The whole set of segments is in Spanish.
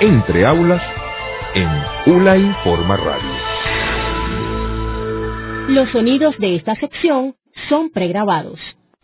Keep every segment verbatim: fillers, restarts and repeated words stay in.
Entre Aulas en ULA Informa Radio. Los sonidos de esta sección son pregrabados.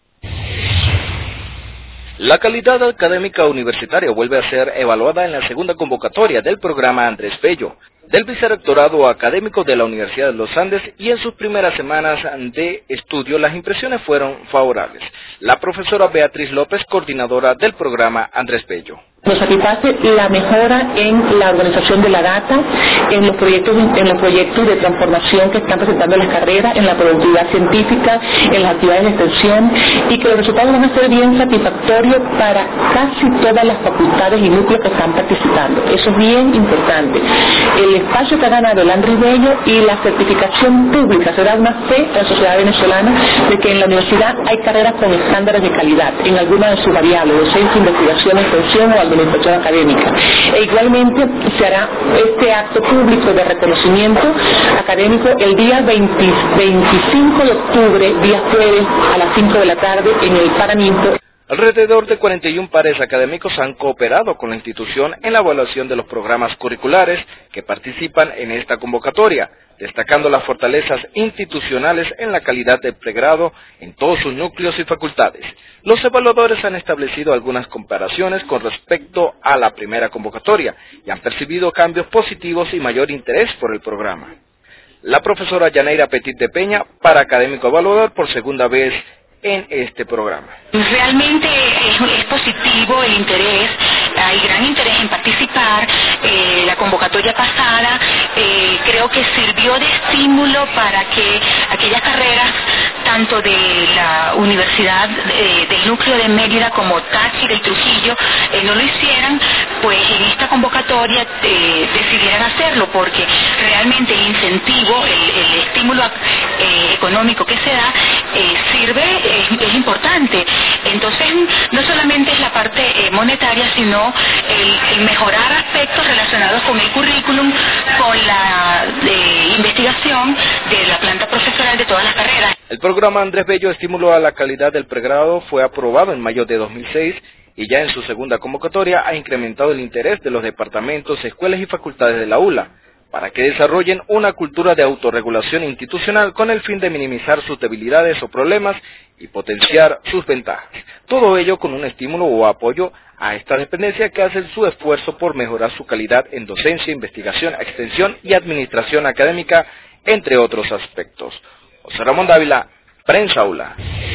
La calidad académica universitaria vuelve a ser evaluada en la segunda convocatoria del programa Andrés Bello, del Vicerrectorado Académico de la Universidad de los Andes, y en sus primeras semanas de estudio las impresiones fueron favorables. La profesora Beatriz López, coordinadora del programa Andrés Bello. Nos satisface la mejora en la organización de la data, en los proyectos, en los proyectos de transformación que están presentando las carreras, en la productividad científica, en las actividades de extensión, y que los resultados van a ser bien satisfactorios para casi todas las facultades y núcleos que están participando. Eso es bien importante. El espacio que ha ganado el Andrés Bello y la certificación pública se da una fe a la sociedad venezolana de que en la universidad hay carreras con estándares de calidad en alguna de sus variables, docencia, investigación, extensión o administración académica. E igualmente se hará este acto público de reconocimiento académico el día veinte, veinticinco de octubre, día jueves, a las cinco de la tarde en el Paraninfo. Alrededor de cuarenta y un pares académicos han cooperado con la institución en la evaluación de los programas curriculares que participan en esta convocatoria, destacando las fortalezas institucionales en la calidad del pregrado en todos sus núcleos y facultades. Los evaluadores han establecido algunas comparaciones con respecto a la primera convocatoria y han percibido cambios positivos y mayor interés por el programa. La profesora Yaneira Petit de Peña, para académico evaluador por segunda vez en este programa. Realmente es, es positivo el interés, hay gran interés en participar. Eh, la convocatoria pasada eh, creo que sirvió de estímulo para que aquellas carreras, tanto de la Universidad eh, del Núcleo de Mérida como Táchira y Trujillo, eh, no lo hicieran, pues en esta convocatoria eh, decidieran hacerlo, porque realmente el incentivo, el, el estímulo eh, económico que se da eh, sirve, es, es importante. Entonces, no solamente es la parte eh, monetaria, sino el, el mejorar aspectos relacionados con el currículum, con la de investigación de la planta profesional de todas las carreras. El programa Andrés Bello, estímulo a la calidad del pregrado, fue aprobado en mayo de dos mil seis y ya en su segunda convocatoria ha incrementado el interés de los departamentos, escuelas y facultades de la ULA para que desarrollen una cultura de autorregulación institucional con el fin de minimizar sus debilidades o problemas y potenciar sus ventajas. Todo ello con un estímulo o apoyo a esta dependencia que hace su esfuerzo por mejorar su calidad en docencia, investigación, extensión y administración académica, entre otros aspectos. José Ramón Dávila, Prensa ULA.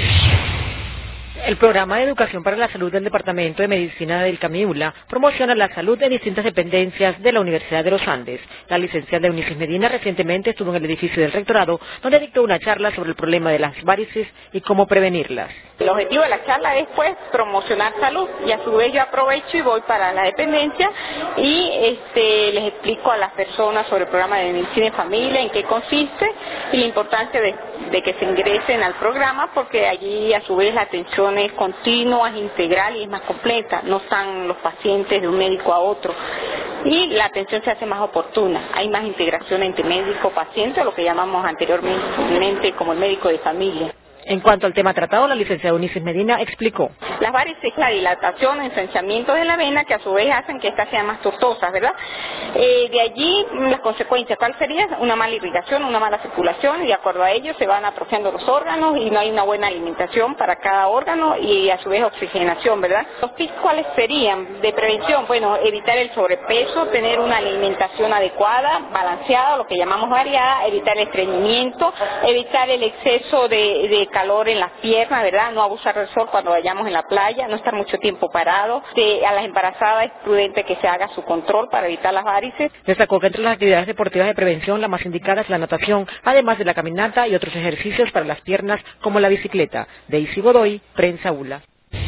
El programa de educación para la salud del Departamento de Medicina del CAMIULA promociona la salud de distintas dependencias de la Universidad de los Andes. La licenciada Eunice Medina recientemente estuvo en el edificio del rectorado, donde dictó una charla sobre el problema de las varices y cómo prevenirlas. El objetivo de la charla es pues promocionar salud, y a su vez yo aprovecho y voy para la dependencia y este, les explico a las personas sobre el programa de medicina en familia, en qué consiste y la importancia de, de que se ingresen al programa, porque allí a su vez la atención es continua, es integral y es más completa. No están los pacientes de un médico a otro y la atención se hace más oportuna. Hay más integración entre médico-paciente, lo que llamamos anteriormente como el médico de familia. En cuanto al tema tratado, la licenciada Eunice Medina explicó. Las varices es la dilatación o ensanchamiento de la vena, que a su vez hacen que éstas sean más tortuosas, ¿verdad? Eh, de allí las consecuencias, ¿cuál sería? Una mala irrigación, una mala circulación, y de acuerdo a ello se van atrofiando los órganos y no hay una buena alimentación para cada órgano y a su vez oxigenación, ¿verdad? Los tips, ¿cuáles serían de prevención? Bueno, evitar el sobrepeso, tener una alimentación adecuada, balanceada, lo que llamamos variada, evitar el estreñimiento, evitar el exceso de, de calor en las piernas, ¿verdad? No abusar del sol cuando vayamos en la playa, no estar mucho tiempo parado. De, a las embarazadas es prudente que se haga su control para evitar las varices. Destacó que entre las actividades deportivas de prevención la más indicada es la natación, además de la caminata y otros ejercicios para las piernas como la bicicleta. Daisy Godoy, Prensa ULA.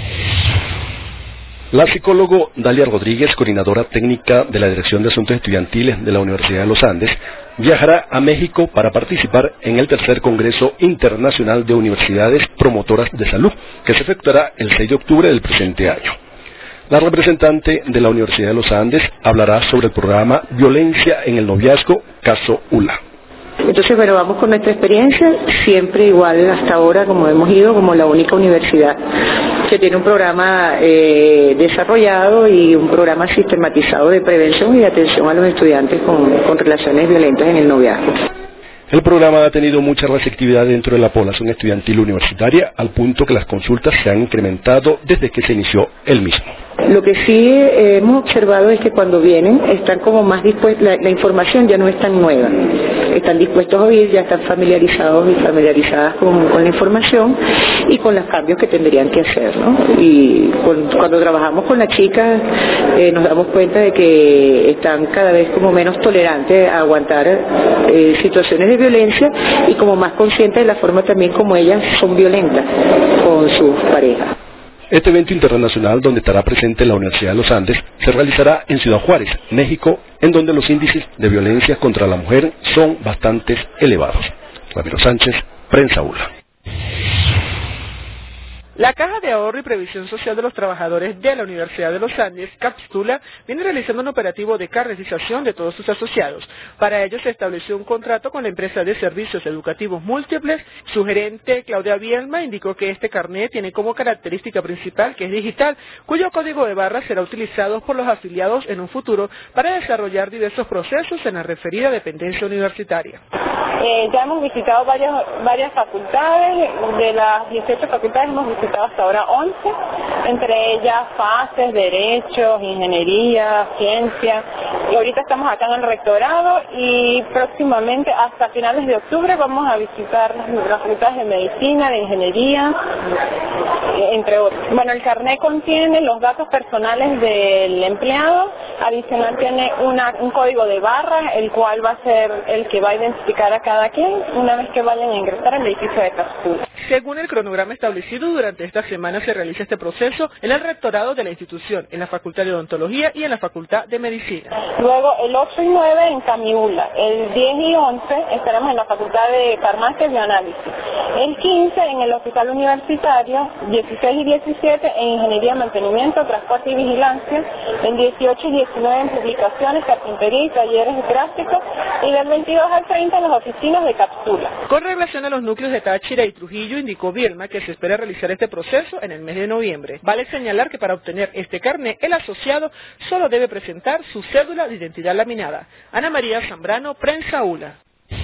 La psicóloga Dalia Rodríguez, coordinadora técnica de la Dirección de Asuntos Estudiantiles de la Universidad de los Andes, viajará a México para participar en el tercer Congreso Internacional de Universidades Promotoras de Salud, que se efectuará el seis de octubre del presente año. La representante de la Universidad de los Andes hablará sobre el programa Violencia en el Noviazgo, caso ULA. Entonces, bueno, vamos con nuestra experiencia, siempre igual hasta ahora, como hemos ido, como la única universidad que tiene un programa eh, desarrollado y un programa sistematizado de prevención y de atención a los estudiantes con, con relaciones violentas en el noviazgo. El programa ha tenido mucha receptividad dentro de la población estudiantil universitaria, al punto que las consultas se han incrementado desde que se inició el mismo. Lo que sí eh, hemos observado es que cuando vienen están como más dispuestos, la, la información ya no es tan nueva, están dispuestos a oír, ya están familiarizados y familiarizadas con, con la información y con los cambios que tendrían que hacer, ¿no? Y con, cuando trabajamos con las chicas eh, nos damos cuenta de que están cada vez como menos tolerantes a aguantar eh, situaciones de violencia y como más conscientes de la forma también como ellas son violentas con sus parejas. Este evento internacional, donde estará presente la Universidad de los Andes, se realizará en Ciudad Juárez, México, en donde los índices de violencia contra la mujer son bastante elevados. Ramiro Sánchez, Prensa ULA. La Caja de Ahorro y Previsión Social de los Trabajadores de la Universidad de los Andes, Capstula, viene realizando un operativo de carnetización de todos sus asociados. Para ello se estableció un contrato con la empresa de servicios educativos múltiples. Su gerente, Claudia Bielma, indicó que este carnet tiene como característica principal que es digital, cuyo código de barras será utilizado por los afiliados en un futuro para desarrollar diversos procesos en la referida dependencia universitaria. Eh, ya hemos visitado varias, varias facultades, de las dieciocho facultades hemos visitado hasta ahora once, entre ellas FACES, Derechos, Ingeniería, Ciencia, y ahorita estamos acá en el rectorado y próximamente hasta finales de octubre vamos a visitar las facultades de Medicina, de Ingeniería, entre otros. Bueno, el carnet contiene los datos personales del empleado, adicional tiene una, un código de barras, el cual va a ser el que va a identificar a cada quien una vez que vayan a ingresar al edificio de Capstula. Según el cronograma establecido, durante esta semana se realiza este proceso en el rectorado de la institución, en la Facultad de Odontología y en la Facultad de Medicina. Luego el ocho y nueve en Camiula, el diez y once estaremos en la Facultad de Farmacia y Bioanálisis, el quince en el Hospital Universitario, dieciséis y diecisiete en Ingeniería, Mantenimiento, Transporte y Vigilancia, el dieciocho y diecinueve en Publicaciones, Carpintería y Talleres Gráficos y del veintidós al treinta en las oficinas de Capstula. Con relación a los núcleos de Táchira y Trujillo, indicó Bielma que se espera realizar este proceso en el mes de noviembre. Vale señalar que para obtener este carnet, el asociado solo debe presentar su cédula de identidad laminada. Ana María Zambrano, Prensa ULA.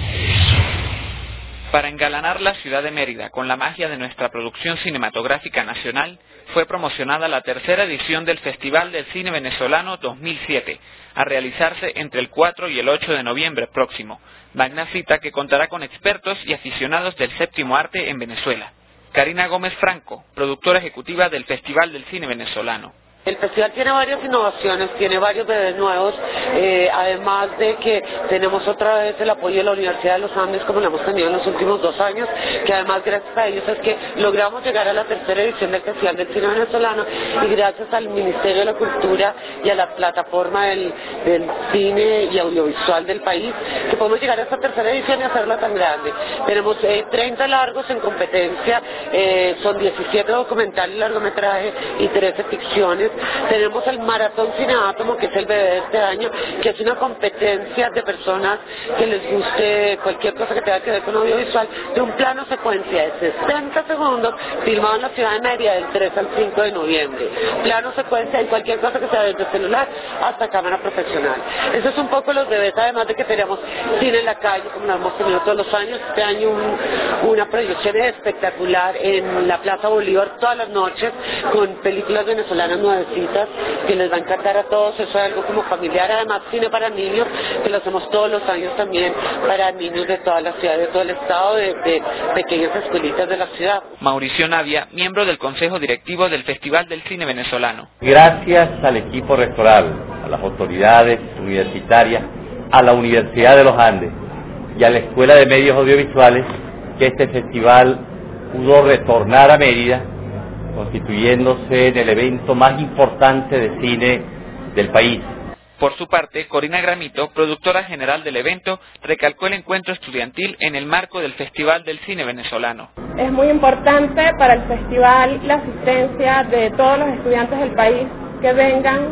Para engalanar la ciudad de Mérida con la magia de nuestra producción cinematográfica nacional, fue promocionada la tercera edición del Festival del Cine Venezolano dos mil siete, a realizarse entre el cuatro y el ocho de noviembre próximo. Magna cita que contará con expertos y aficionados del séptimo arte en Venezuela. Karina Gómez Franco, productora ejecutiva del Festival del Cine Venezolano. El festival tiene varias innovaciones, tiene varios bebés nuevos, eh, además de que tenemos otra vez el apoyo de la Universidad de los Andes, como lo hemos tenido en los últimos dos años, que además gracias a ellos es que logramos llegar a la tercera edición del Festival del Cine Venezolano y gracias al Ministerio de la Cultura y a la plataforma del, del cine y audiovisual del país, que podemos llegar a esta tercera edición y hacerla tan grande. Tenemos eh, treinta largos en competencia, eh, son diecisiete documentales y largometrajes y trece ficciones. Tenemos el Maratón Cineátomo, que es el bebé de este año, que es una competencia de personas que les guste cualquier cosa que tenga que ver con audiovisual, de un plano secuencia de sesenta segundos, filmado en la ciudad de Mérida del tres al cinco de noviembre. Plano secuencia en cualquier cosa que sea desde celular hasta cámara profesional. Esos es un poco los bebés, además de que tenemos cine en la calle, como lo hemos tenido todos los años. Este año un, una proyección espectacular en la Plaza Bolívar todas las noches, con películas venezolanas nuevas citas que les va a encantar a todos. Eso es algo como familiar, además cine para niños, que lo hacemos todos los años también para niños de toda la ciudad, de todo el estado, de, de pequeñas escuelitas de la ciudad. Mauricio Navia, miembro del Consejo Directivo del Festival del Cine Venezolano. Gracias al equipo rectoral, a las autoridades universitarias, a la Universidad de los Andes y a la Escuela de Medios Audiovisuales, que este festival pudo retornar a Mérida, constituyéndose en el evento más importante de cine del país. Por su parte, Corina Gramito, productora general del evento, recalcó el encuentro estudiantil en el marco del Festival del Cine Venezolano. Es muy importante para el festival la asistencia de todos los estudiantes del país que vengan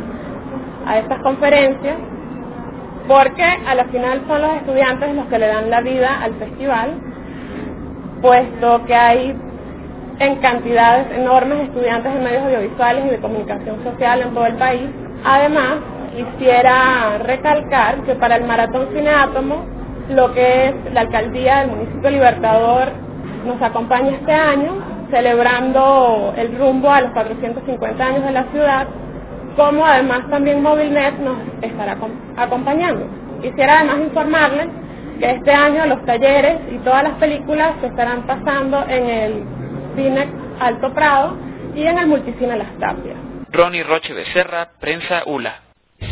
a estas conferencias, porque a la final son los estudiantes los que le dan la vida al festival, puesto que hay en cantidades enormes de estudiantes de medios audiovisuales y de comunicación social en todo el país. Además, quisiera recalcar que para el Maratón Cineátomo, lo que es la alcaldía del municipio Libertador nos acompaña este año, celebrando el rumbo a los cuatrocientos cincuenta años de la ciudad, como además también Movilnet nos estará acompañando. Quisiera además informarles que este año los talleres y todas las películas se estarán pasando en el Cine Alto Prado y en el Multicine Las Tapias. Ronnie Roche Becerra, Prensa U L A.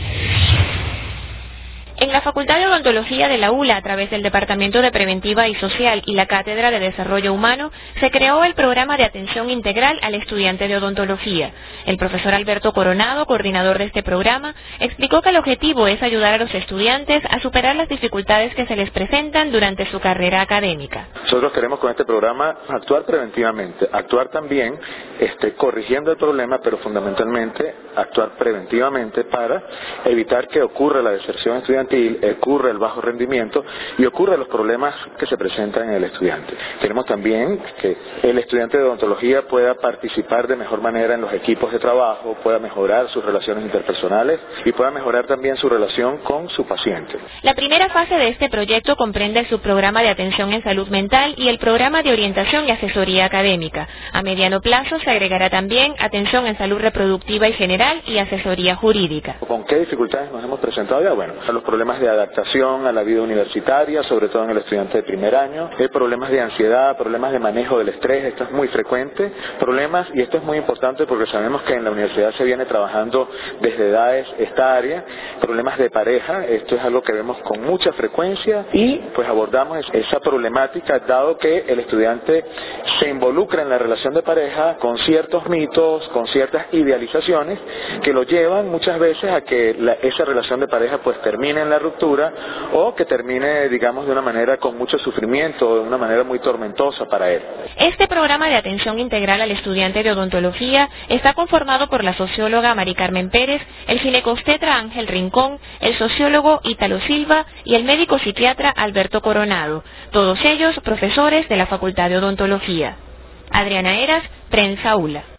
En la Facultad de Odontología de la U L A, a través del Departamento de Preventiva y Social y la Cátedra de Desarrollo Humano, se creó el programa de atención integral al estudiante de odontología. El profesor Alberto Coronado, coordinador de este programa, explicó que el objetivo es ayudar a los estudiantes a superar las dificultades que se les presentan durante su carrera académica. Nosotros queremos con este programa actuar preventivamente, actuar también este, corrigiendo el problema, pero fundamentalmente actuar preventivamente para evitar que ocurra la deserción estudiantil, ocurre el bajo rendimiento y ocurren los problemas que se presentan en el estudiante. Queremos también que el estudiante de odontología pueda participar de mejor manera en los equipos de trabajo, pueda mejorar sus relaciones interpersonales y pueda mejorar también su relación con su paciente. La primera fase de este proyecto comprende el subprograma de atención en salud mental y el programa de orientación y asesoría académica. A mediano plazo se agregará también atención en salud reproductiva y general y asesoría jurídica. ¿Con qué dificultades nos hemos presentado ya? Bueno, a los problemas de adaptación a la vida universitaria, sobre todo en el estudiante de primer año, hay problemas de ansiedad, problemas de manejo del estrés, esto es muy frecuente, problemas, y esto es muy importante porque sabemos que en la universidad se viene trabajando desde edades esta área, problemas de pareja, esto es algo que vemos con mucha frecuencia y pues abordamos esa problemática dado que el estudiante se involucra en la relación de pareja con ciertos mitos, con ciertas idealizaciones que lo llevan muchas veces a que la, esa relación de pareja pues termine en la ruptura o que termine, digamos, de una manera con mucho sufrimiento, de una manera muy tormentosa para él. Este programa de atención integral al estudiante de odontología está conformado por la socióloga Mari Carmen Pérez, el ginecostetra Ángel Rincón, el sociólogo Ítalo Silva y el médico psiquiatra Alberto Coronado, todos ellos profesores de la Facultad de Odontología. Adriana Eras, Prensa U L A.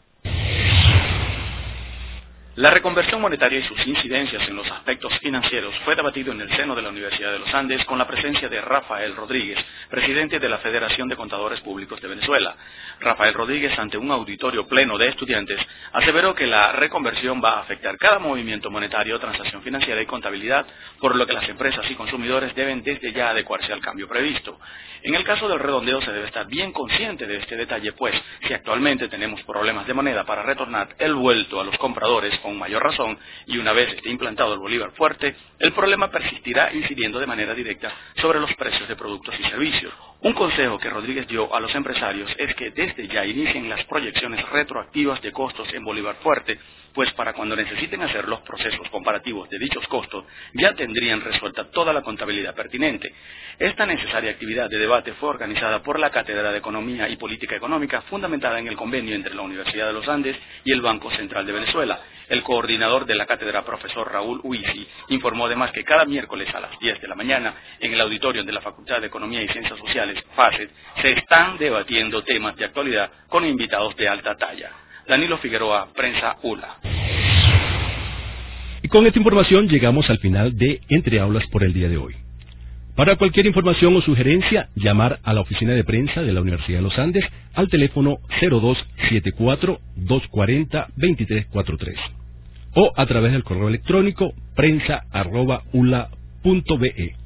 La reconversión monetaria y sus incidencias en los aspectos financieros fue debatido en el seno de la Universidad de los Andes con la presencia de Rafael Rodríguez, presidente de la Federación de Contadores Públicos de Venezuela. Rafael Rodríguez, ante un auditorio pleno de estudiantes, aseveró que la reconversión va a afectar cada movimiento monetario, transacción financiera y contabilidad, por lo que las empresas y consumidores deben desde ya adecuarse al cambio previsto. En el caso del redondeo se debe estar bien consciente de este detalle, pues si actualmente tenemos problemas de moneda para retornar el vuelto a los compradores con mayor razón, y una vez esté implantado el bolívar fuerte, el problema persistirá incidiendo de manera directa sobre los precios de productos y servicios. Un consejo que Rodríguez dio a los empresarios es que desde ya inicien las proyecciones retroactivas de costos en bolívar fuerte, pues para cuando necesiten hacer los procesos comparativos de dichos costos, ya tendrían resuelta toda la contabilidad pertinente. Esta necesaria actividad de debate fue organizada por la Cátedra de Economía y Política Económica, fundamentada en el convenio entre la Universidad de los Andes y el Banco Central de Venezuela. El coordinador de la cátedra, profesor Raúl Huisi, informó además que cada miércoles a las diez de la mañana, en el auditorio de la Facultad de Economía y Ciencias Sociales, FACET, se están debatiendo temas de actualidad con invitados de alta talla. Danilo Figueroa, Prensa U L A. Y con esta información llegamos al final de Entre Aulas por el día de hoy. Para cualquier información o sugerencia, llamar a la oficina de prensa de la Universidad de los Andes al teléfono cero dos siete cuatro, dos cuatro cero, dos tres cuatro tres o a través del correo electrónico prensa arroba ula punto be.